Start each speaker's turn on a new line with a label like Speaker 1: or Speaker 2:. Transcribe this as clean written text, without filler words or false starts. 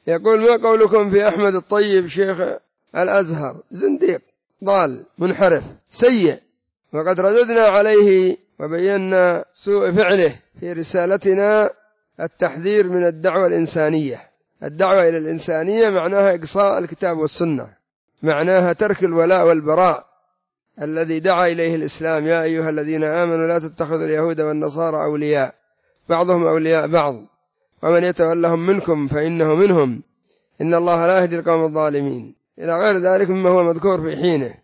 Speaker 1: يقول: ما قولكم في أحمد الطيب شيخ الأزهر؟ زنديق ضال منحرف سيء، وقد رددنا عليه وبينا سوء فعله في رسالتنا التحذير من الدعوة الإنسانية. الدعوة إلى الإنسانية معناها إقصاء الكتاب والسنة، معناها ترك الولاء والبراء الذي دعا إليه الإسلام: يا أيها الذين آمنوا لا تتخذوا اليهود والنصارى أولياء بعضهم أولياء بعض ومن يتولهم منكم فإنه منهم إن الله لا يهدي القوم الظالمين، إلى غير ذلك مما هو مذكور في حينه.